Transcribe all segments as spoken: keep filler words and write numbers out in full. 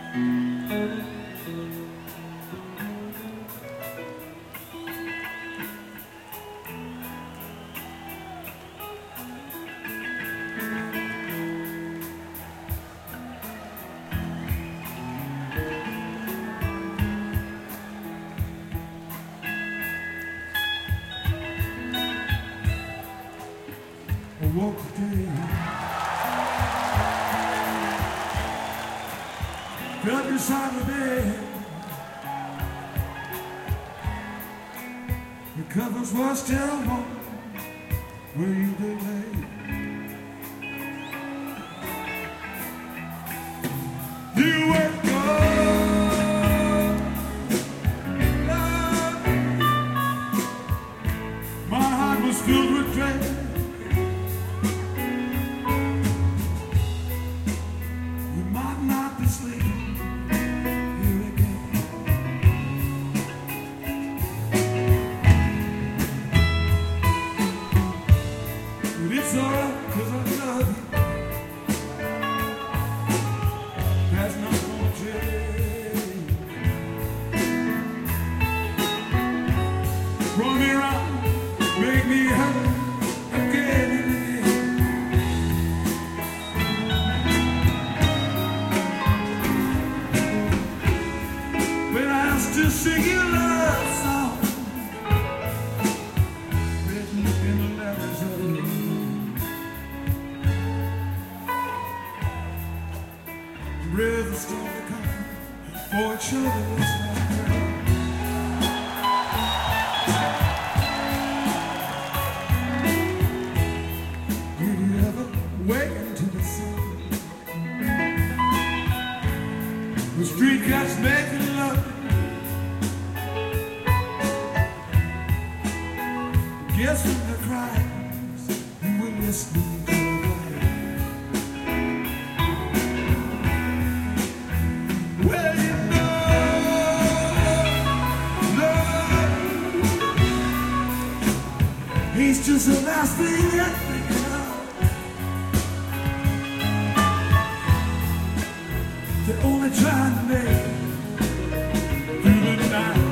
I woke today, felt beside the bed. The covers were still warm where you did lay. You were gone, love. My heart was filled with dread. It's all 'cause I love you. That's not gonna change. Run me around, make me hurt again and again. But I still sing your love song, written in the letters of you. River still to come for children is not great. Did you ever wake into the sun? The street cats making love. Guess when the cries you were listening. Well, you know, love, he's just the last thing you're thinking of. They're only trying to make it through the night.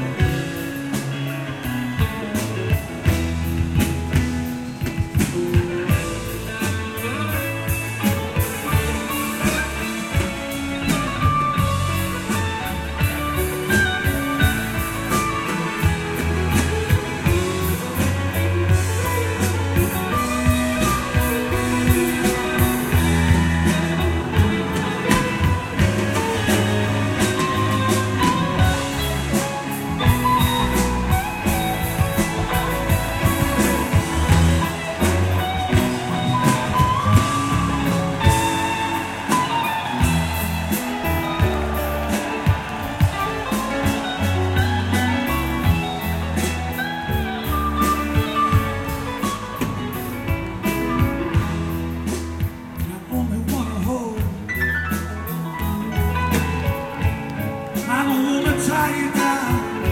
Tie you down,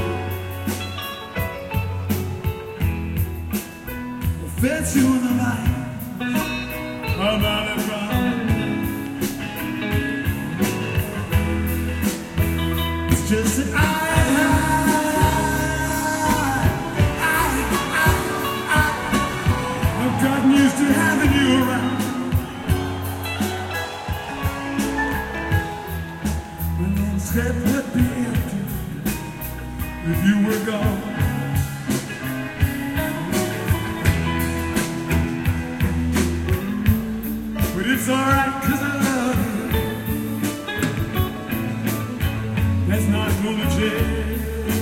fence you in the light, I'm out of ground. It's just that I, I, I, I, I've gotten used to having you around. And instead let me empty if you were gone. But it's alright 'cause I love you. That's not gonna change.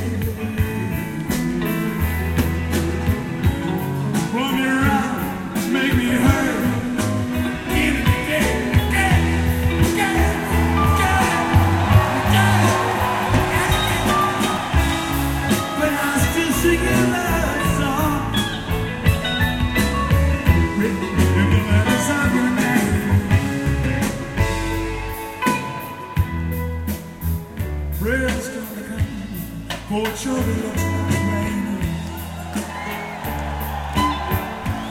Run me around, make me hurt. Rain's gonna come for children looks like rain.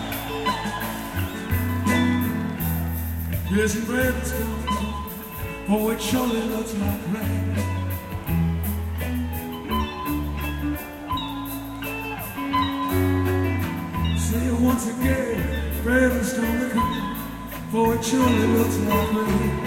Yes, rain's gonna come Oh, it surely looks like rain. Say it once again, red and stone the green. For it surely looks like rain.